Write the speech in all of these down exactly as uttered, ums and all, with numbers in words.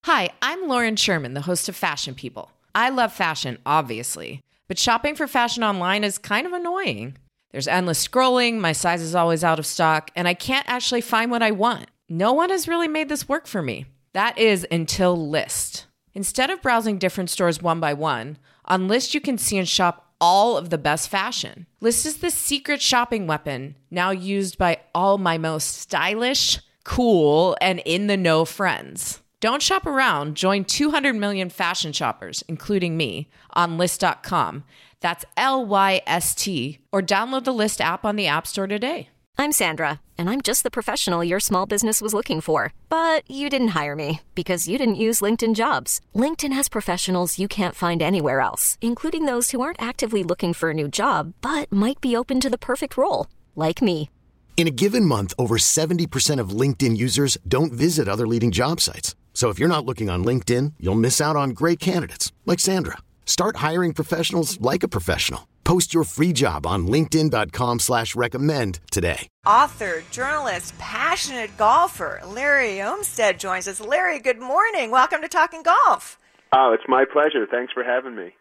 Hi, I'm Lauren Sherman, the host of Fashion People. I love fashion, obviously, but shopping for fashion online is kind of annoying. There's endless scrolling, my size is always out of stock, and I can't actually find what I want. No one has really made this work for me. That is until Lyst. Instead of browsing different stores one by one, on Lyst you can see and shop all of the best fashion. Lyst is the secret shopping weapon, now used by all my most stylish, cool, and in-the-know friends. Don't shop around. Join two hundred million fashion shoppers, including me, on Lyst dot com. That's L Y S T, or download the Lyst app on the App Store today. I'm Sandra, and I'm just the professional your small business was looking for. But you didn't hire me because you didn't use LinkedIn Jobs. LinkedIn has professionals you can't find anywhere else, including those who aren't actively looking for a new job, but might be open to the perfect role, like me. In a given month, over seventy percent of LinkedIn users don't visit other leading job sites. So if you're not looking on LinkedIn, you'll miss out on great candidates like Sandra. Start hiring professionals like a professional. Post your free job on linkedin dot com slash recommend today. Author, journalist, passionate golfer, Larry Olmsted joins us. Larry, good morning. Welcome to Talking Golf. Oh, it's my pleasure. Thanks for having me.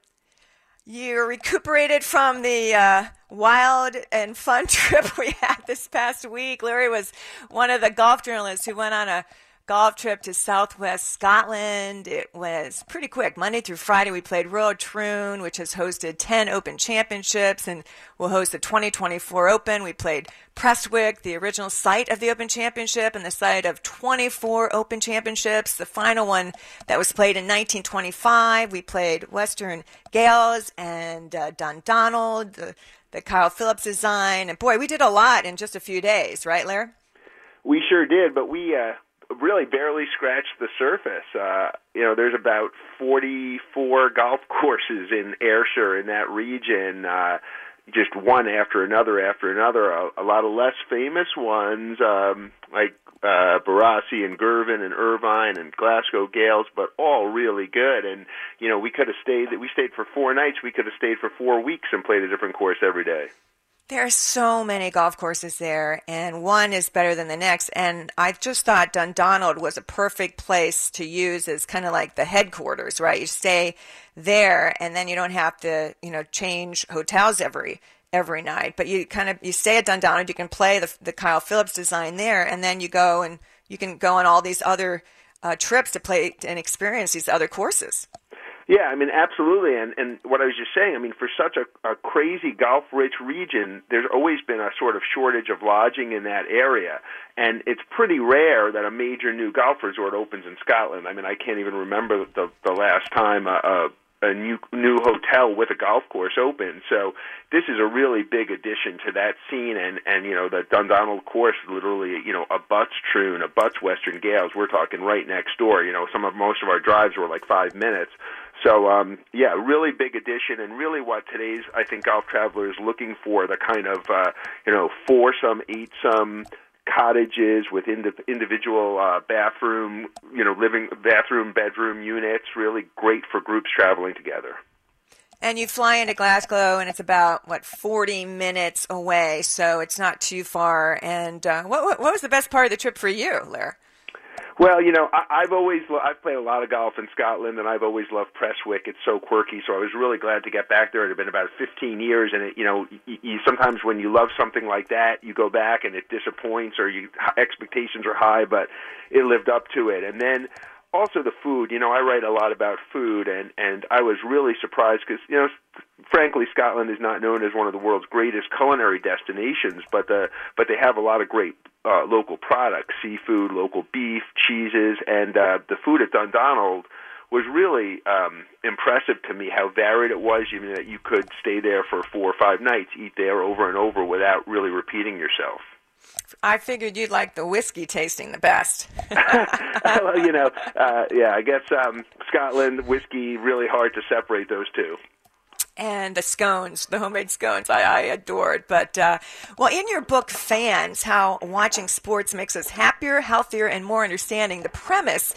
You're recuperated from the uh, wild and fun trip we had this past week. Larry was one of the golf journalists who went on a golf trip to Southwest Scotland. It was pretty quick. Monday through Friday, we played Royal Troon, which has hosted ten Open Championships and will host the twenty twenty-four Open. We played Prestwick, the original site of the Open Championship and the site of twenty-four Open Championships. The final one that was played in nineteen twenty-five. We played Western Gales and uh, Dundonald, the, the Kyle Phillips design. And boy, we did a lot in just a few days, right, Larry? We sure did, but we uh, really barely scratched the surface. Uh, you know, there's about forty-four golf courses in Ayrshire in that region, uh, just one after another after another. A, a lot of less famous ones, um, like uh, Barassi and Girvan and Irvine and Glasgow Gales, but all really good. And, you know, we could have stayed, we stayed for four nights. We could have stayed for four weeks and played a different course every day. There are so many golf courses there, and one is better than the next. And I just thought Dundonald was a perfect place to use as kind of like the headquarters, right? You stay there, and then you don't have to, you know, change hotels every every night. But you kind of you stay at Dundonald. You can play the the Kyle Phillips design there, and then you go and you can go on all these other uh, trips to play and experience these other courses. Yeah, I mean, absolutely. And and what I was just saying, I mean, for such a, a crazy golf-rich region, there's always been a sort of shortage of lodging in that area. And it's pretty rare that a major new golf resort opens in Scotland. I mean, I can't even remember the, the last time a, a, a new new hotel with a golf course opened. So this is a really big addition to that scene. And, and you know, the Dundonald course literally, you know, abuts Troon, abuts Western Gales. We're talking right next door. You know, some of most of our drives were like five minutes. So, um, yeah, really big addition, and really what today's, I think, golf traveler is looking for, the kind of, uh, you know, foursome, eightsome cottages with ind- individual uh, bathroom, you know, living bathroom, bedroom units, really great for groups traveling together. And you fly into Glasgow, and it's about, what, forty minutes away, so it's not too far. And uh, what, what what was the best part of the trip for you, Larry? Well, you know, I, I've always I've played a lot of golf in Scotland, and I've always loved Prestwick. It's so quirky, so I was really glad to get back there. It had been about fifteen years, and it, you know, you, you, sometimes when you love something like that, you go back and it disappoints, or you expectations are high, but it lived up to it. And then also the food. You know, I write a lot about food, and and I was really surprised because, you know, frankly, Scotland is not known as one of the world's greatest culinary destinations, but the but they have a lot of great uh, local products, seafood, local beef, cheeses, and uh, the food at Dundonald was really um, impressive to me, how varied it was. You mean that you could stay there for four or five nights, eat there over and over without really repeating yourself. I figured you'd like the whiskey tasting the best. Well, you know, uh, yeah, I guess um, Scotland, whiskey, really hard to separate those two. And the scones, the homemade scones, I, I adored. But, uh, well, in your book, Fans, How Watching Sports Makes Us Happier, Healthier, and More Understanding, the premise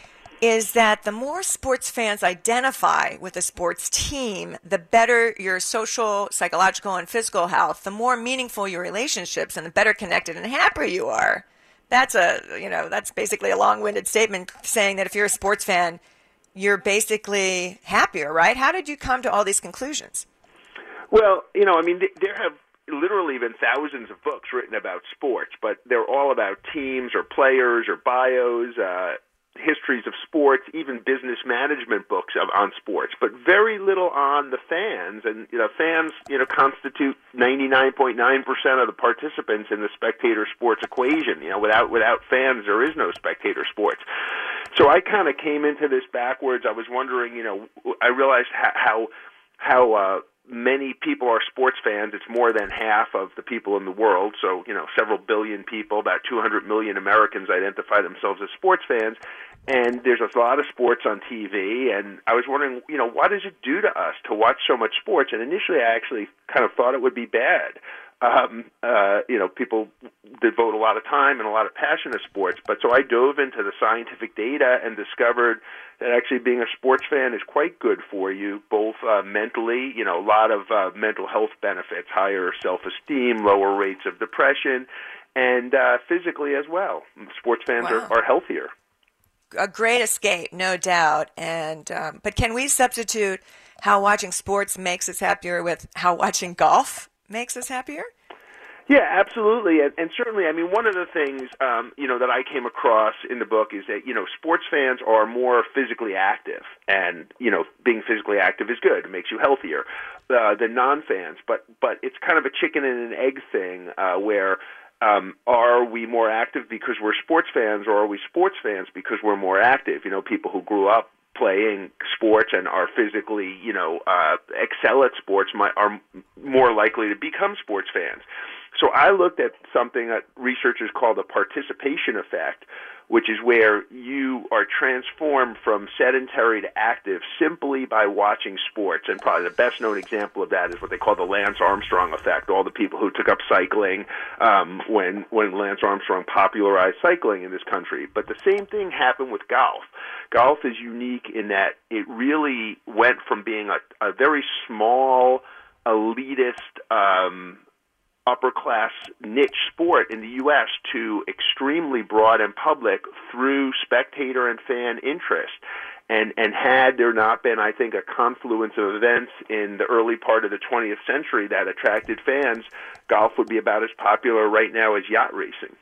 is that the more sports fans identify with a sports team, the better your social, psychological, and physical health, the more meaningful your relationships, and the better connected and happier you are. that's a, you know, that's basically a long-winded statement saying that if you're a sports fan, you're basically happier, right? How did you come to all these conclusions? Well, you know, I mean, there have literally been thousands of books written about sports, but they're all about teams or players or bios, uh, histories of sports, even business management books of, on sports, but very little on the fans. And, you know, fans, you know, constitute ninety-nine point nine percent of the participants in the spectator sports equation. You know, without without fans, there is no spectator sports. So I kind of came into this backwards. I was wondering, you know, I realized how how uh, many people are sports fans. It's more than half of the people in the world. So, you know, several billion people, about two hundred million Americans identify themselves as sports fans. And there's a lot of sports on T V. And I was wondering, you know, what does it do to us to watch so much sports? And initially I actually kind of thought it would be bad. Um, uh, you know, people devote a lot of time and a lot of passion to sports. But so I dove into the scientific data and discovered that actually being a sports fan is quite good for you, both uh, mentally, you know, a lot of uh, mental health benefits, higher self-esteem, lower rates of depression, and uh, physically as well. Sports fans wow. are, are healthier. A great escape, no doubt. And um, but can we substitute how watching sports makes us happier with how watching golf makes us happier? Yeah, absolutely. And, and certainly, I mean, one of the things, um, you know, that I came across in the book is that, you know, sports fans are more physically active. And, you know, being physically active is good. It makes you healthier uh, than non-fans. But, but it's kind of a chicken and an egg thing uh, where um, are we more active because we're sports fans, or are we sports fans because we're more active? You know, people who grew up playing sports and are physically, you know, uh, excel at sports might, are more likely to become sports fans. So I looked at something that researchers call the participation effect, which is where you are transformed from sedentary to active simply by watching sports. And probably the best known example of that is what they call the Lance Armstrong effect, all the people who took up cycling um, when, when Lance Armstrong popularized cycling in this country. But the same thing happened with golf. Golf is unique in that it really went from being a, a very small, elitist, um, upper-class niche sport in the U S to extremely broad and public through spectator and fan interest. And and had there not been, I think, a confluence of events in the early part of the twentieth century that attracted fans, golf would be about as popular right now as yacht racing.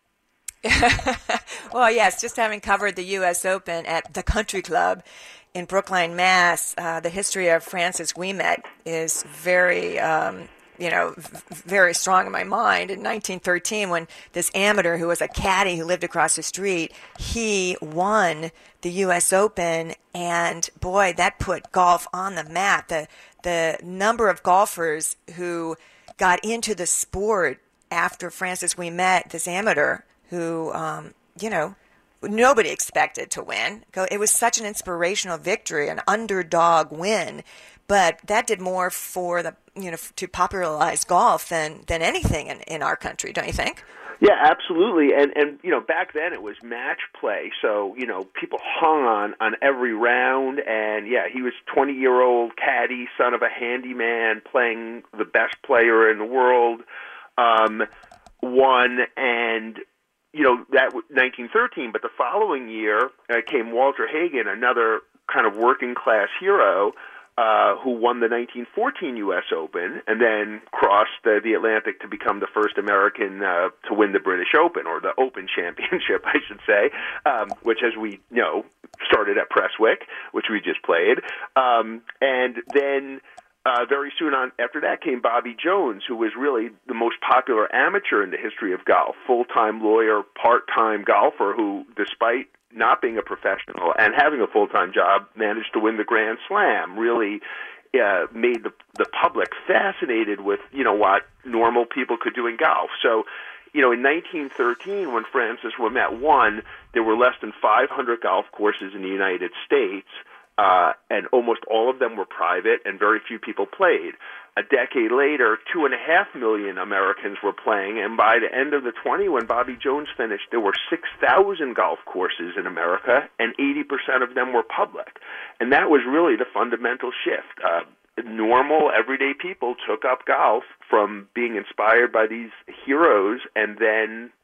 Well, yes, just having covered the U S Open at the Country Club in Brookline, Mass., uh, the history of Francis Ouimet is very... Um, you know, very strong in my mind. In nineteen thirteen, when this amateur who was a caddy who lived across the street, he won the U S Open, and boy, that put golf on the map. The the number of golfers who got into the sport after Francis Ouimet, this amateur who, um, you know, nobody expected to win. It was such an inspirational victory, an underdog win. But that did more for the, you know, to popularize golf than, than anything in, in our country, don't you think? Yeah, absolutely. And, and, you know, back then it was match play. So, you know, people hung on, on every round. And, yeah, he was twenty-year-old caddy, son of a handyman, playing the best player in the world, um, won. And, you know, that was nineteen thirteen. But the following year uh, came Walter Hagen, another kind of working-class hero, Uh, who won the nineteen fourteen U S Open and then crossed uh, the Atlantic to become the first American uh, to win the British Open, or the Open Championship, I should say, um, which, as we know, started at Prestwick, which we just played. Um, and then uh, very soon on after that came Bobby Jones, who was really the most popular amateur in the history of golf, full-time lawyer, part-time golfer who, despite not being a professional and having a full-time job, managed to win the Grand Slam, really uh, made the, the public fascinated with, you know, what normal people could do in golf. So, you know, in nineteen thirteen, when Francis Ouimet won, there were less than five hundred golf courses in the United States, uh, and almost all of them were private, and very few people played. A decade later, two and a half million Americans were playing, and by the end of the twentieth, when Bobby Jones finished, there were six thousand golf courses in America, and eighty percent of them were public. And that was really the fundamental shift. Uh, normal, everyday people took up golf from being inspired by these heroes and then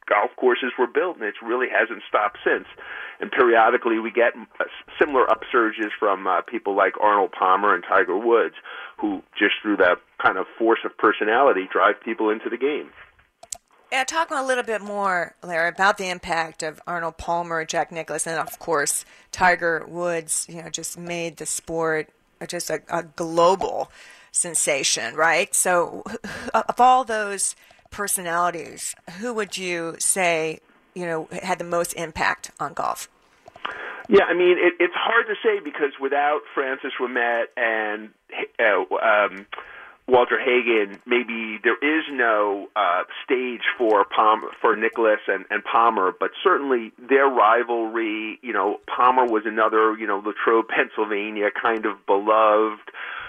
golf courses were built, and it really hasn't stopped since. And periodically we get uh, similar upsurges from uh, people like Arnold Palmer and Tiger Woods, who just through that kind of force of personality drive people into the game. Yeah, talk a little bit more, Larry, about the impact of Arnold Palmer, Jack Nicklaus, and of course Tiger Woods. You know, just made the sport just a, a global sensation, right? So, of all those personalities, who would you say, you know, had the most impact on golf? Yeah, I mean, it, it's hard to say because without Francis Ouimet and uh, um, Walter Hagen, maybe there is no uh, stage for Palmer, for Nicklaus and, and Palmer, but certainly their rivalry, you know, Palmer was another, you know, Latrobe, Pennsylvania, kind of beloved,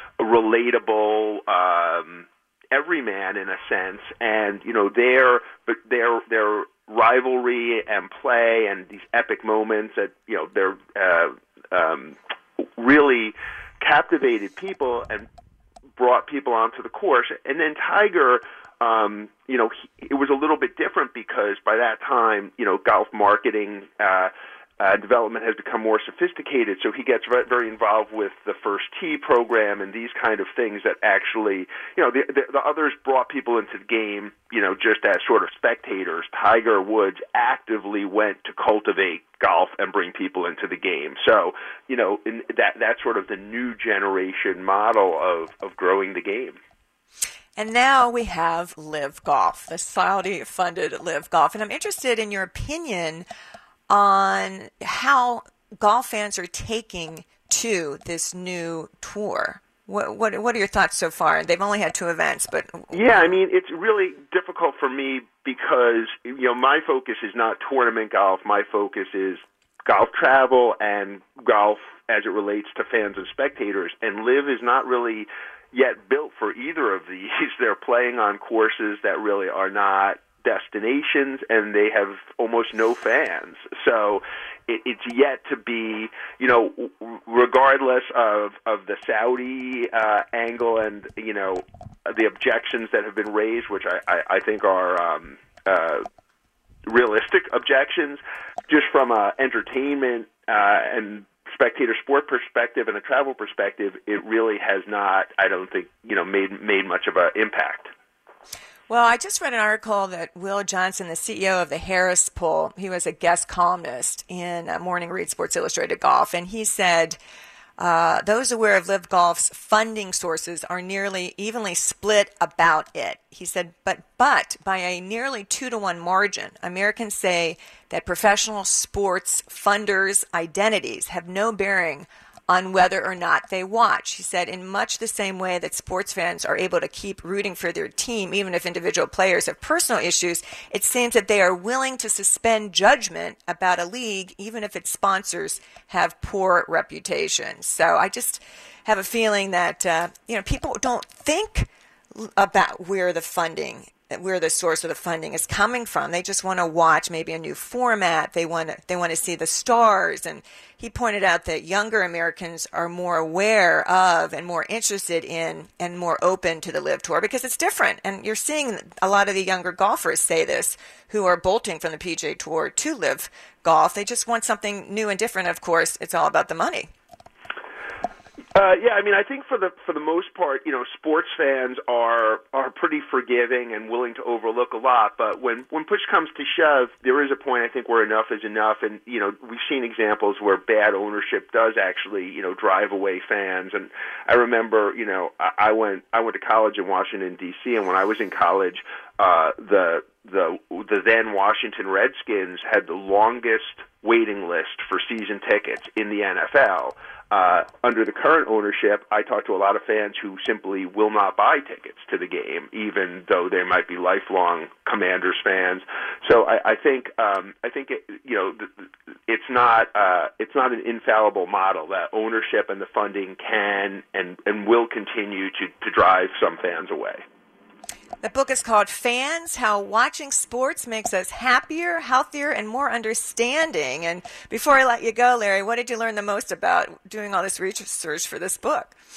relatable, um, everyman in a sense, and, you know, their, but their, their rivalry and play and these epic moments that, you know, they're uh, um, really captivated people and brought people onto the course. And then Tiger, um, you know, he, it was a little bit different because by that time, you know, golf marketing uh, uh, development has become more sophisticated. So he gets very involved with the First Tee program and these kind of things that actually, you know, the, the, the others brought people into the game, you know, just as sort of spectators. Tiger Woods actively went to cultivate golf and bring people into the game. So, you know, in that that's sort of the new generation model of, of growing the game. And now we have Live Golf, the Saudi-funded Live Golf. And I'm interested in your opinion on how golf fans are taking to this new tour. What, what what are your thoughts so far? They've only had two events, but yeah, I mean, it's really difficult for me because, you know, my focus is not tournament golf. My focus is golf travel and golf as it relates to fans and spectators. And Live is not really yet built for either of these. They're playing on courses that really are not destinations, and they have almost no fans. So it, it's yet to be, you know, regardless of, of the Saudi uh, angle and, you know, the objections that have been raised, which I, I, I think are um, uh, realistic objections, just from an entertainment uh, and spectator sport perspective and a travel perspective, it really has not, I don't think, you know, made made much of an impact. Well, I just read an article that Will Johnson, the C E O of the Harris Poll, he was a guest columnist in uh, Morning Read Sports Illustrated Golf, and he said uh, those aware of Live Golf's funding sources are nearly evenly split about it. He said, but but by a nearly two to one margin, Americans say that professional sports funders' identities have no bearing on whether or not they watch. He said, in much the same way that sports fans are able to keep rooting for their team, even if individual players have personal issues, it seems that they are willing to suspend judgment about a league, even if its sponsors have poor reputations. So I just have a feeling that, uh, you know, people don't think about where the funding where the source of the funding is coming from. They just want to watch maybe a new format. They want to, they want to see the stars. And he pointed out that younger Americans are more aware of and more interested in and more open to the Live Tour because it's different. And you're seeing a lot of the younger golfers say this who are bolting from the P G A Tour to Live Golf. They just want something new and different. Of course, it's all about the money. Uh, yeah, I mean, I think for the for the most part, you know, sports fans are are pretty forgiving and willing to overlook a lot. But when when push comes to shove, there is a point I think where enough is enough. And you know, we've seen examples where bad ownership does actually, you know, drive away fans. And I remember, you know, I, I went I went to college in Washington D C, and when I was in college, uh, the the the then Washington Redskins had the longest waiting list for season tickets in the N F L. Uh, under the current ownership, I talk to a lot of fans who simply will not buy tickets to the game, even though they might be lifelong Commanders fans. So I, I think um, I think it, you know it's not uh, it's not an infallible model that ownership and the funding can and, and will continue to, to drive some fans away. The book is called Fans, How Watching Sports Makes Us Happier, Healthier, and More Understanding. And before I let you go, Larry, what did you learn the most about doing all this research for this book?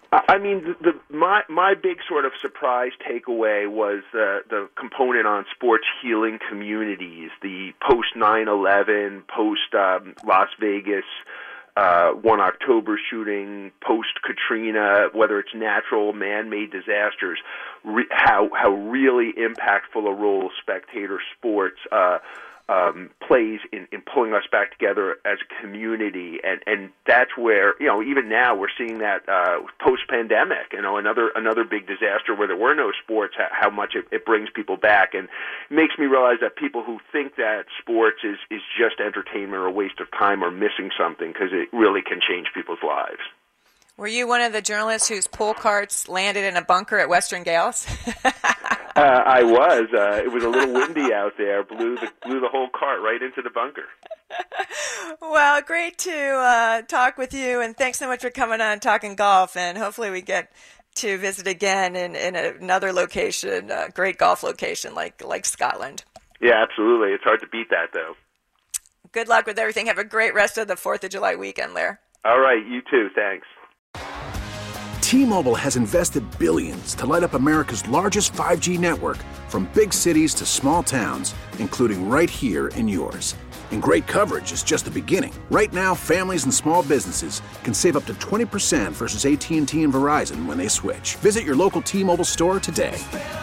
I mean, the, the my my big sort of surprise takeaway was the the component on sports healing communities, the post nine eleven, post um, Las Vegas, uh, one October shooting, post Katrina, whether it's natural, man-made disasters, re- how how really impactful a role spectator sports Uh, Um, plays in, in pulling us back together as a community, and, and that's where, you know, even now we're seeing that uh, post-pandemic, you know, another another big disaster where there were no sports, how, how much it, it brings people back, and it makes me realize that people who think that sports is, is just entertainment or a waste of time are missing something, because it really can change people's lives. Were you one of the journalists whose pull carts landed in a bunker at Western Gales? uh, I was. Uh, it was a little windy out there. Blew the blew the whole cart right into the bunker. Well, great to uh, talk with you, and thanks so much for coming on Talking Golf. And hopefully, we get to visit again in, in another location, a great golf location like like Scotland. Yeah, absolutely. It's hard to beat that, though. Good luck with everything. Have a great rest of the Fourth of July weekend, Lair. All right, you too. Thanks. T-Mobile has invested billions to light up America's largest five G network, from big cities to small towns, including right here in yours. And great coverage is just the beginning. Right now, families and small businesses can save up to twenty percent versus A T and T and Verizon when they switch. Visit your local T-Mobile store today.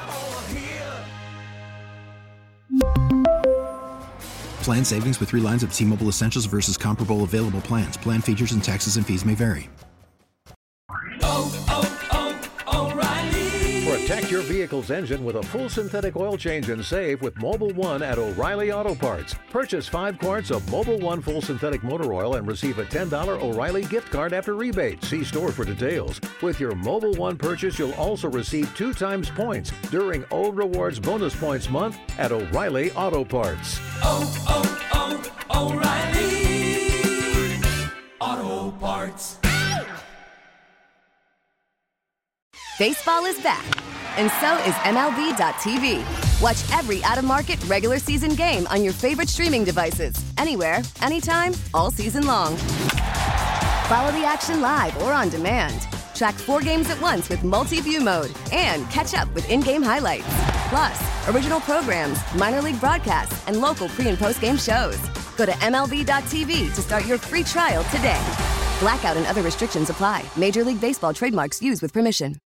Plan savings with three lines of T-Mobile Essentials versus comparable available plans. Plan features and taxes and fees may vary. Oh, oh, oh, O'Reilly. Protect your vehicle's engine with a full synthetic oil change and save with Mobil one at O'Reilly Auto Parts. Purchase five quarts of Mobil one full synthetic motor oil and receive a ten dollars O'Reilly gift card after rebate. See store for details. With your Mobil one purchase, you'll also receive two times points during O Rewards Bonus Points Month at O'Reilly Auto Parts. Oh, oh, oh, O'Reilly Auto Parts. Baseball is back, and so is M L B dot T V. Watch every out-of-market regular season game on your favorite streaming devices, anywhere, anytime, all season long. Follow the action live or on demand. Track four games at once with multi-view mode and catch up with in-game highlights. Plus, original programs, minor league broadcasts, and local pre- and post-game shows. Go to M L B dot T V to start your free trial today. Blackout and other restrictions apply. Major League Baseball trademarks used with permission.